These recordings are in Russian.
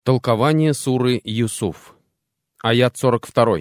Толкование суры Юсуф. Аят 42.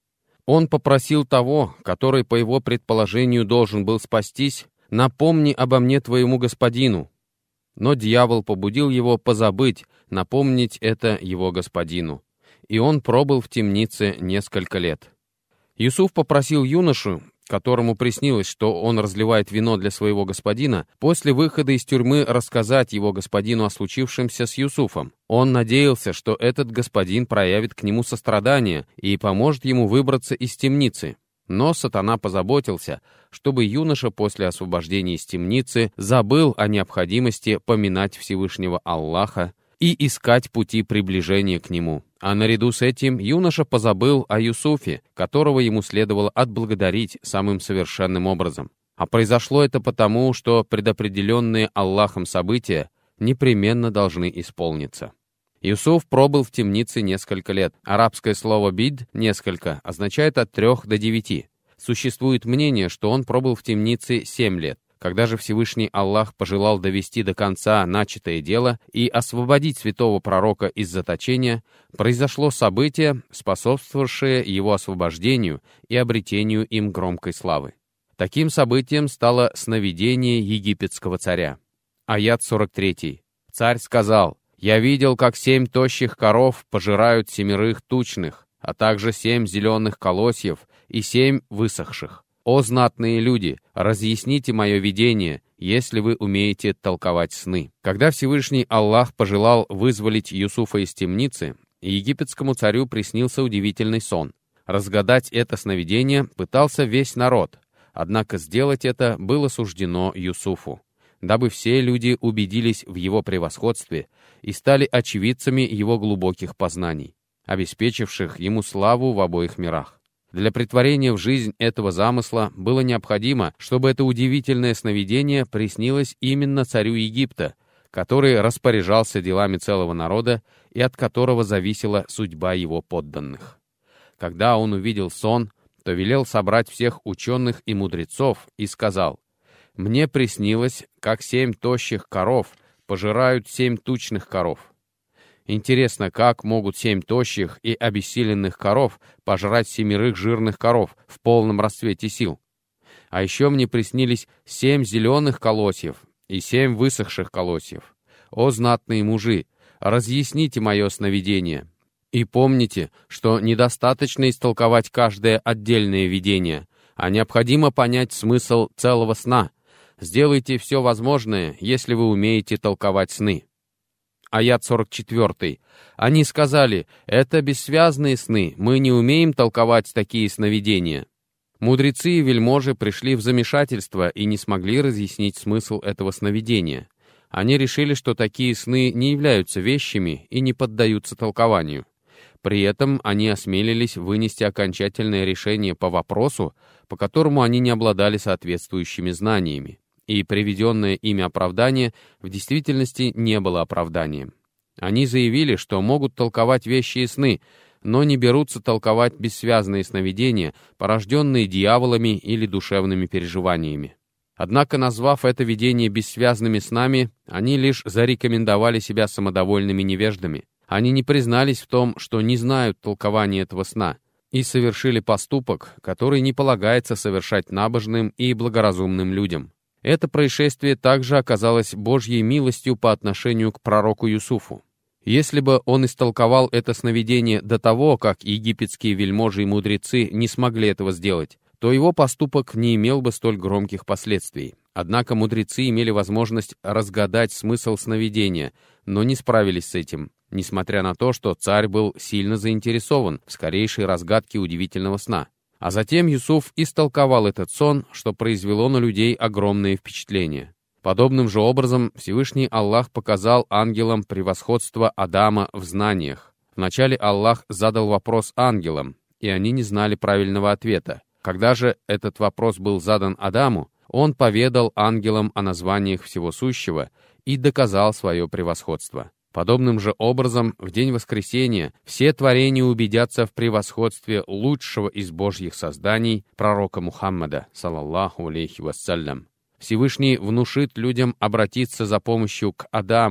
Он попросил того, который, по его предположению, должен был спастись: «Напомни обо мне твоему господину». Но дьявол побудил его позабыть, напомнить это его господину. И он пробыл в темнице несколько лет. Юсуф попросил юношу, которому приснилось, что он разливает вино для своего господина, после выхода из тюрьмы рассказать его господину о случившемся с Юсуфом. Он надеялся, что этот господин проявит к нему сострадание и поможет ему выбраться из темницы. Но сатана позаботился, чтобы юноша после освобождения из темницы забыл о необходимости поминать Всевышнего Аллаха и искать пути приближения к нему. А наряду с этим юноша позабыл о Юсуфе, которого ему следовало отблагодарить самым совершенным образом. А произошло это потому, что предопределенные Аллахом события непременно должны исполниться. Юсуф пробыл в темнице несколько лет. Арабское слово «бид» — «несколько» означает от 3 до 9. Существует мнение, что он пробыл в темнице 7 лет. Когда же Всевышний Аллах пожелал довести до конца начатое дело и освободить святого пророка из заточения, произошло событие, способствовавшее его освобождению и обретению им громкой славы. Таким событием стало сновидение египетского царя. Аят 43. Царь сказал: «Я видел, как 7 тощих коров пожирают 7 тучных, а также 7 зеленых колосьев и 7 высохших. О знатные люди, разъясните мое видение, если вы умеете толковать сны». Когда Всевышний Аллах пожелал вызволить Юсуфа из темницы, египетскому царю приснился удивительный сон. Разгадать это сновидение пытался весь народ, однако сделать это было суждено Юсуфу, дабы все люди убедились в его превосходстве и стали очевидцами его глубоких познаний, обеспечивших ему славу в обоих мирах. Для претворения в жизнь этого замысла было необходимо, чтобы это удивительное сновидение приснилось именно царю Египта, который распоряжался делами целого народа и от которого зависела судьба его подданных. Когда он увидел сон, то велел собрать всех ученых и мудрецов и сказал: «Мне приснилось, как 7 тощих коров пожирают 7 тучных коров. Интересно, как могут 7 тощих и обессиленных коров пожрать 7 жирных коров в полном расцвете сил? А еще мне приснились 7 зеленых колосьев и 7 высохших колосьев. О знатные мужи, разъясните мое сновидение. И помните, что недостаточно истолковать каждое отдельное видение, а необходимо понять смысл целого сна. Сделайте все возможное, если вы умеете толковать сны». Аят 44. Они сказали: «Это бессвязные сны, мы не умеем толковать такие сновидения». Мудрецы и вельможи пришли в замешательство и не смогли разъяснить смысл этого сновидения. Они решили, что такие сны не являются вещами и не поддаются толкованию. При этом они осмелились вынести окончательное решение по вопросу, по которому они не обладали соответствующими знаниями. И приведенное ими оправдание в действительности не было оправданием. Они заявили, что могут толковать вещи и сны, но не берутся толковать бессвязные сновидения, порожденные дьяволами или душевными переживаниями. Однако, назвав это видение бессвязными снами, они лишь зарекомендовали себя самодовольными невеждами. Они не признались в том, что не знают толкования этого сна, и совершили поступок, который не полагается совершать набожным и благоразумным людям. Это происшествие также оказалось Божьей милостью по отношению к пророку Юсуфу. Если бы он истолковал это сновидение до того, как египетские вельможи и мудрецы не смогли этого сделать, то его поступок не имел бы столь громких последствий. Однако мудрецы имели возможность разгадать смысл сновидения, но не справились с этим, несмотря на то, что царь был сильно заинтересован в скорейшей разгадке удивительного сна. А затем Юсуф истолковал этот сон, что произвело на людей огромное впечатление. Подобным же образом Всевышний Аллах показал ангелам превосходство Адама в знаниях. Вначале Аллах задал вопрос ангелам, и они не знали правильного ответа. Когда же этот вопрос был задан Адаму, он поведал ангелам о названиях всего сущего и доказал свое превосходство. Подобным же образом, в день воскресения все творения убедятся в превосходстве лучшего из Божьих созданий, пророка Мухаммада, саллаллаху алейхи вассалям. Всевышний внушит людям обратиться за помощью к Адаму,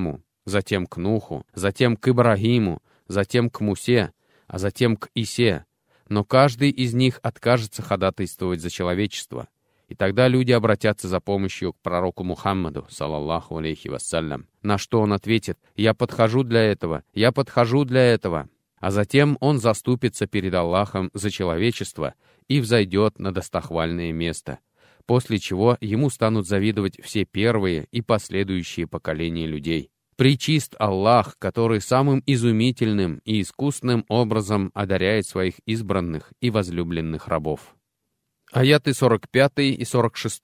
затем к Нуху, затем к Ибрагиму, затем к Мусе, а затем к Исе. Но каждый из них откажется ходатайствовать за человечество. И тогда люди обратятся за помощью к пророку Мухаммаду, саллаллаху алейхи вассалям, на что он ответит: «Я подхожу для этого, я подхожу для этого». А затем он заступится перед Аллахом за человечество и взойдет на достохвальное место, после чего ему станут завидовать все первые и последующие поколения людей. Пречист Аллах, который самым изумительным и искусным образом одаряет своих избранных и возлюбленных рабов. Аяты 45 и 46.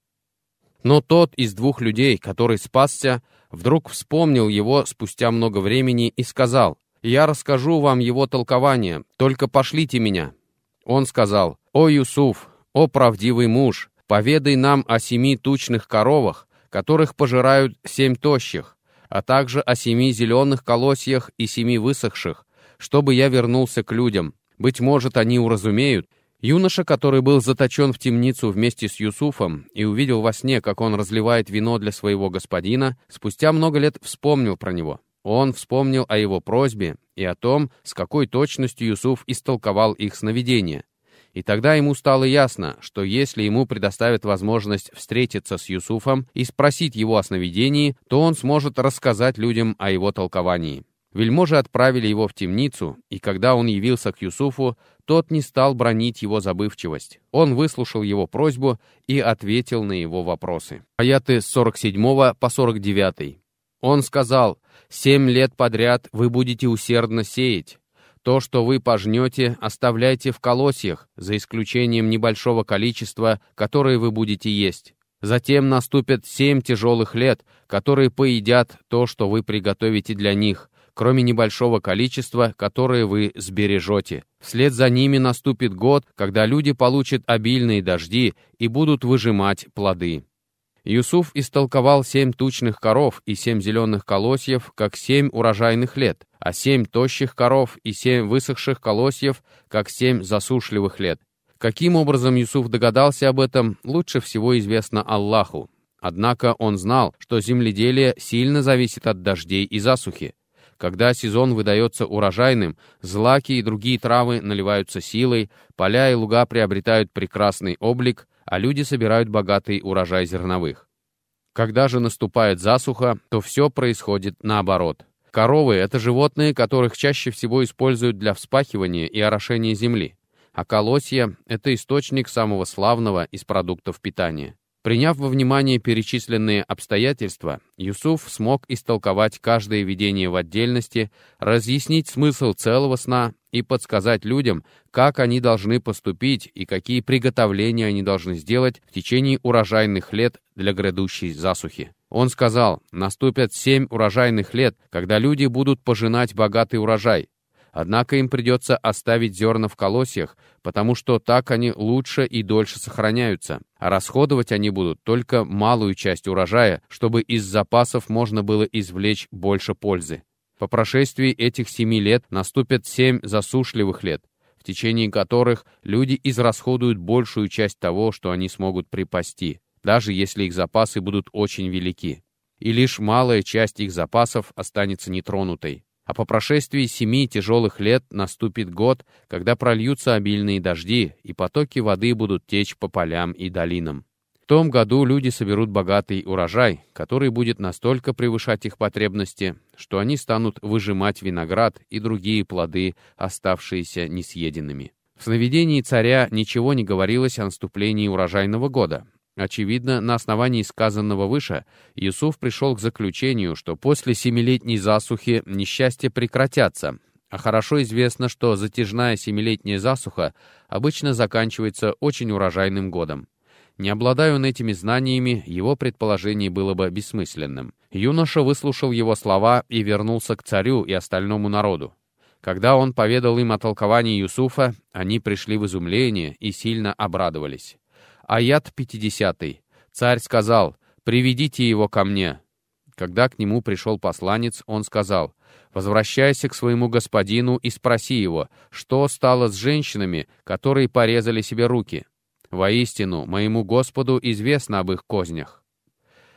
Но тот из двух людей, который спасся, вдруг вспомнил его спустя много времени и сказал: «Я расскажу вам его толкование, только пошлите меня». Он сказал: «О Юсуф, о правдивый муж, поведай нам о 7 тучных коровах, которых пожирают 7 тощих, а также о 7 зеленых колосьях и 7 высохших, чтобы я вернулся к людям. Быть может, они уразумеют». Юноша, который был заточен в темницу вместе с Юсуфом и увидел во сне, как он разливает вино для своего господина, спустя много лет вспомнил про него. Он вспомнил о его просьбе и о том, с какой точностью Юсуф истолковал их сновидения. И тогда ему стало ясно, что если ему предоставят возможность встретиться с Юсуфом и спросить его о сновидении, то он сможет рассказать людям о его толковании. Вельможи отправили его в темницу, и когда он явился к Юсуфу, тот не стал бранить его забывчивость. Он выслушал его просьбу и ответил на его вопросы. Аяты с 47 по 49. Он сказал: «7 лет подряд вы будете усердно сеять. То, что вы пожнете, оставляйте в колосьях, за исключением небольшого количества, которое вы будете есть. Затем наступят 7 тяжелых лет, которые поедят то, что вы приготовите для них, кроме небольшого количества, которое вы сбережете. Вслед за ними наступит год, когда люди получат обильные дожди и будут выжимать плоды». Юсуф истолковал 7 тучных коров и 7 зеленых колосьев, как 7 урожайных лет, а 7 тощих коров и 7 высохших колосьев, как 7 засушливых лет. Каким образом Юсуф догадался об этом, лучше всего известно Аллаху. Однако он знал, что земледелие сильно зависит от дождей и засухи. Когда сезон выдается урожайным, злаки и другие травы наливаются силой, поля и луга приобретают прекрасный облик, а люди собирают богатый урожай зерновых. Когда же наступает засуха, то все происходит наоборот. Коровы — это животные, которых чаще всего используют для вспахивания и орошения земли, а колосья — это источник самого славного из продуктов питания. Приняв во внимание перечисленные обстоятельства, Юсуф смог истолковать каждое видение в отдельности, разъяснить смысл целого сна и подсказать людям, как они должны поступить и какие приготовления они должны сделать в течение урожайных лет для грядущей засухи. Он сказал: «Наступят 7 урожайных лет, когда люди будут пожинать богатый урожай. Однако им придется оставить зерна в колосьях, потому что так они лучше и дольше сохраняются, а расходовать они будут только малую часть урожая, чтобы из запасов можно было извлечь больше пользы. По прошествии этих 7 лет наступят 7 засушливых лет, в течение которых люди израсходуют большую часть того, что они смогут припасти, даже если их запасы будут очень велики, и лишь малая часть их запасов останется нетронутой. А по прошествии 7 тяжелых лет наступит год, когда прольются обильные дожди, и потоки воды будут течь по полям и долинам. В том году люди соберут богатый урожай, который будет настолько превышать их потребности, что они станут выжимать виноград и другие плоды, оставшиеся несъеденными». В сновидении царя ничего не говорилось о наступлении урожайного года. Очевидно, на основании сказанного выше, Юсуф пришел к заключению, что после 7-летней засухи несчастья прекратятся, а хорошо известно, что затяжная 7-летняя засуха обычно заканчивается очень урожайным годом. Не обладая он этими знаниями, его предположение было бы бессмысленным. Юноша выслушал его слова и вернулся к царю и остальному народу. Когда он поведал им о толковании Юсуфа, они пришли в изумление и сильно обрадовались. Аят 50. Царь сказал: «Приведите его ко мне». Когда к нему пришел посланец, он сказал: «Возвращайся к своему господину и спроси его, что стало с женщинами, которые порезали себе руки. Воистину, моему Господу известно об их кознях».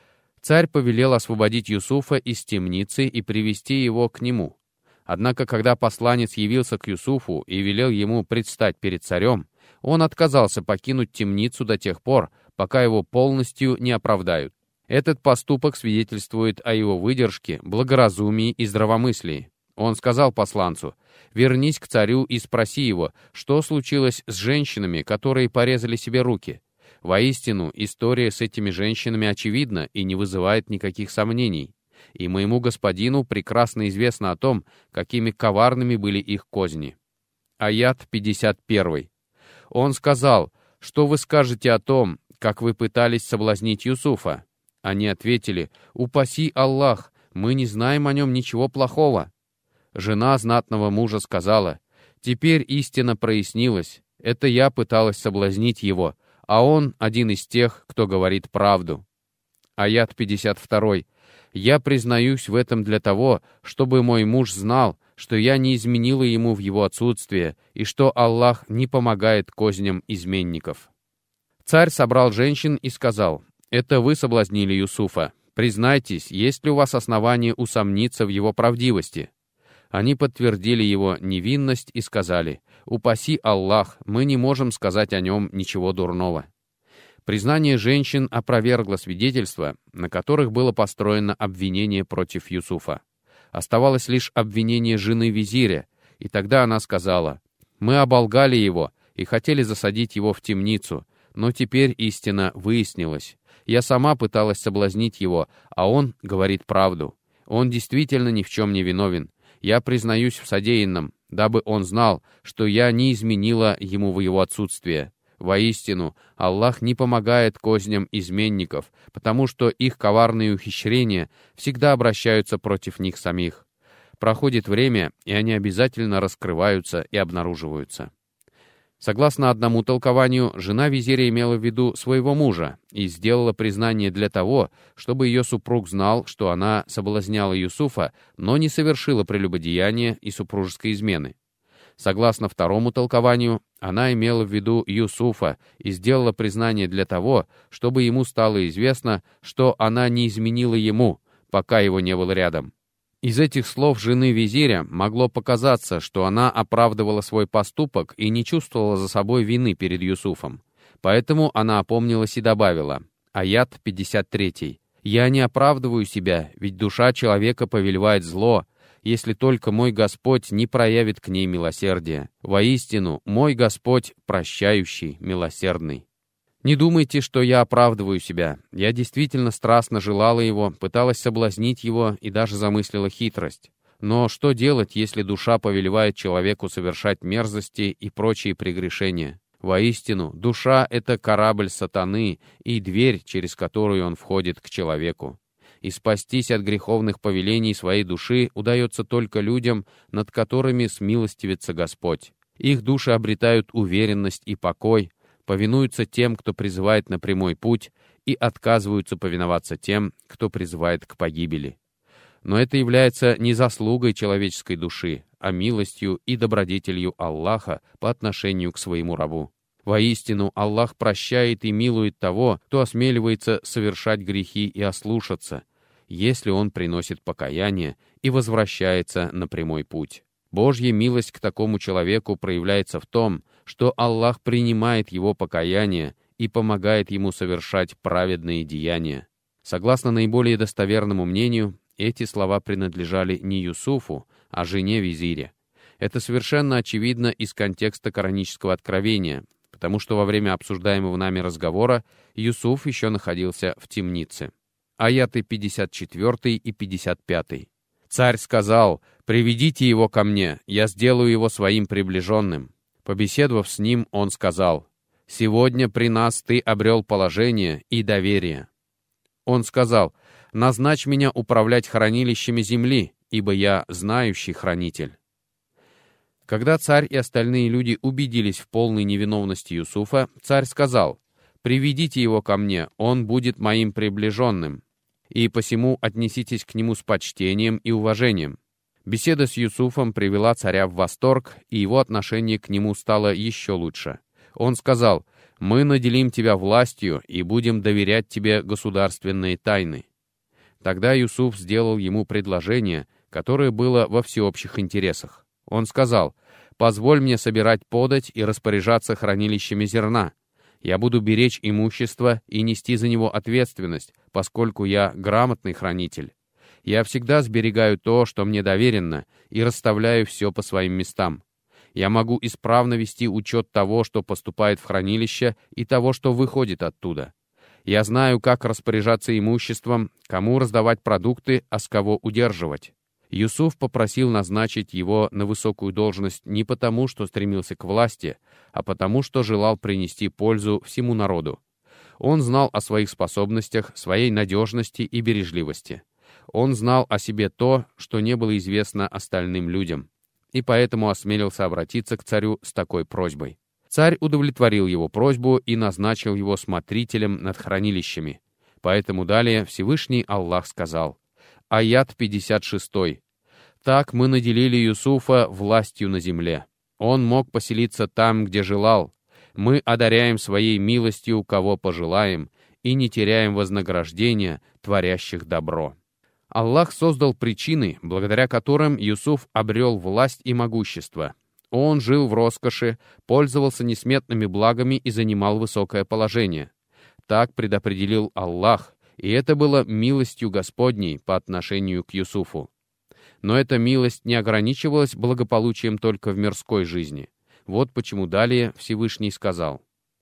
Царь повелел освободить Юсуфа из темницы и привести его к нему. Однако, когда посланец явился к Юсуфу и велел ему предстать перед царем, он отказался покинуть темницу до тех пор, пока его полностью не оправдают. Этот поступок свидетельствует о его выдержке, благоразумии и здравомыслии. Он сказал посланцу: «Вернись к царю и спроси его, что случилось с женщинами, которые порезали себе руки». Воистину, история с этими женщинами очевидна и не вызывает никаких сомнений. И моему господину прекрасно известно о том, какими коварными были их козни. Аят 51. Он сказал: «Что вы скажете о том, как вы пытались соблазнить Юсуфа?» Они ответили: «Упаси Аллах, мы не знаем о нем ничего плохого». Жена знатного мужа сказала: «Теперь истина прояснилась. Это я пыталась соблазнить его, а он один из тех, кто говорит правду». Аят 52. «Я признаюсь в этом для того, чтобы мой муж знал, что я не изменила ему в его отсутствие, и что Аллах не помогает козням изменников». Царь собрал женщин и сказал: «Это вы соблазнили Юсуфа. Признайтесь, есть ли у вас основания усомниться в его правдивости?» Они подтвердили его невинность и сказали: «Упаси Аллах, мы не можем сказать о нем ничего дурного». Признание женщин опровергло свидетельства, на которых было построено обвинение против Юсуфа. Оставалось лишь обвинение жены визиря, и тогда она сказала: «Мы оболгали его и хотели засадить его в темницу, но теперь истина выяснилась. Я сама пыталась соблазнить его, а он говорит правду. Он действительно ни в чем не виновен. Я признаюсь в содеянном, дабы он знал, что я не изменила ему в его отсутствие. Воистину, Аллах не помогает козням изменников, потому что их коварные ухищрения всегда обращаются против них самих. Проходит время, и они обязательно раскрываются и обнаруживаются». Согласно одному толкованию, жена визиря имела в виду своего мужа и сделала признание для того, чтобы ее супруг знал, что она соблазняла Юсуфа, но не совершила прелюбодеяния и супружеской измены. Согласно второму толкованию, она имела в виду Юсуфа и сделала признание для того, чтобы ему стало известно, что она не изменила ему, пока его не было рядом. Из этих слов жены визиря могло показаться, что она оправдывала свой поступок и не чувствовала за собой вины перед Юсуфом. Поэтому она опомнилась и добавила, аят 53, «Я не оправдываю себя, ведь душа человека повелевает зло, если только мой Господь не проявит к ней милосердия. Воистину, мой Господь прощающий, милосердный». Не думайте, что я оправдываю себя. Я действительно страстно желала его, пыталась соблазнить его и даже замыслила хитрость. Но что делать, если душа повелевает человеку совершать мерзости и прочие прегрешения? Воистину, душа — это корабль сатаны и дверь, через которую он входит к человеку. И спастись от греховных повелений своей души удается только людям, над которыми смилостивится Господь. Их души обретают уверенность и покой, повинуются тем, кто призывает на прямой путь, и отказываются повиноваться тем, кто призывает к погибели. Но это является не заслугой человеческой души, а милостью и добродетелью Аллаха по отношению к своему рабу. Воистину, Аллах прощает и милует того, кто осмеливается совершать грехи и ослушаться, если он приносит покаяние и возвращается на прямой путь. Божья милость к такому человеку проявляется в том, что Аллах принимает его покаяние и помогает ему совершать праведные деяния. Согласно наиболее достоверному мнению, эти слова принадлежали не Юсуфу, а жене визиря. Это совершенно очевидно из контекста коранического откровения, потому что во время обсуждаемого нами разговора Юсуф еще находился в темнице. Аяты 54 и 55. «Царь сказал: приведите его ко мне, я сделаю его своим приближенным. Побеседовав с ним, он сказал: сегодня при нас ты обрел положение и доверие. Он сказал: назначь меня управлять хранилищами земли, ибо я знающий хранитель». Когда царь и остальные люди убедились в полной невиновности Юсуфа, царь сказал: приведите его ко мне, он будет моим приближенным, и посему отнеситесь к нему с почтением и уважением. Беседа с Юсуфом привела царя в восторг, и его отношение к нему стало еще лучше. Он сказал: «Мы наделим тебя властью и будем доверять тебе государственные тайны». Тогда Юсуф сделал ему предложение, которое было во всеобщих интересах. Он сказал: «Позволь мне собирать подать и распоряжаться хранилищами зерна. Я буду беречь имущество и нести за него ответственность, поскольку я грамотный хранитель. Я всегда сберегаю то, что мне доверено, и расставляю все по своим местам. Я могу исправно вести учет того, что поступает в хранилище, и того, что выходит оттуда. Я знаю, как распоряжаться имуществом, кому раздавать продукты, а с кого удерживать». Юсуф попросил назначить его на высокую должность не потому, что стремился к власти, а потому, что желал принести пользу всему народу. Он знал о своих способностях, своей надежности и бережливости. Он знал о себе то, что не было известно остальным людям, и поэтому осмелился обратиться к царю с такой просьбой. Царь удовлетворил его просьбу и назначил его смотрителем над хранилищами. Поэтому далее Всевышний Аллах сказал, аят 56. «Так мы наделили Юсуфа властью на земле. Он мог поселиться там, где желал. Мы одаряем своей милостью, кого пожелаем, и не теряем вознаграждения творящих добро». Аллах создал причины, благодаря которым Юсуф обрел власть и могущество. Он жил в роскоши, пользовался несметными благами и занимал высокое положение. Так предопределил Аллах, и это было милостью Господней по отношению к Юсуфу. Но эта милость не ограничивалась благополучием только в мирской жизни. Вот почему далее Всевышний сказал.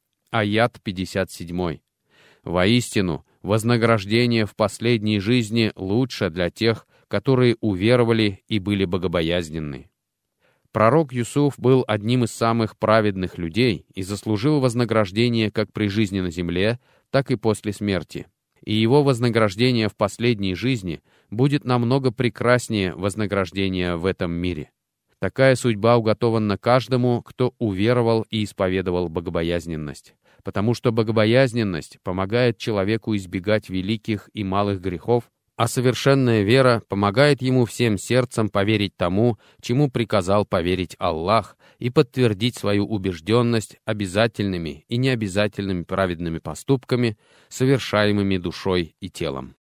Аят 57. «Воистину, вознаграждение в последней жизни лучше для тех, которые уверовали и были богобоязненны». Пророк Юсуф был одним из самых праведных людей и заслужил вознаграждение как при жизни на земле, так и после смерти. И его вознаграждение в последней жизни будет намного прекраснее вознаграждения в этом мире. Такая судьба уготована каждому, кто уверовал и исповедовал богобоязненность, потому что богобоязненность помогает человеку избегать великих и малых грехов, а совершенная вера помогает ему всем сердцем поверить тому, чему приказал поверить Аллах, и подтвердить свою убежденность обязательными и необязательными праведными поступками, совершаемыми душой и телом.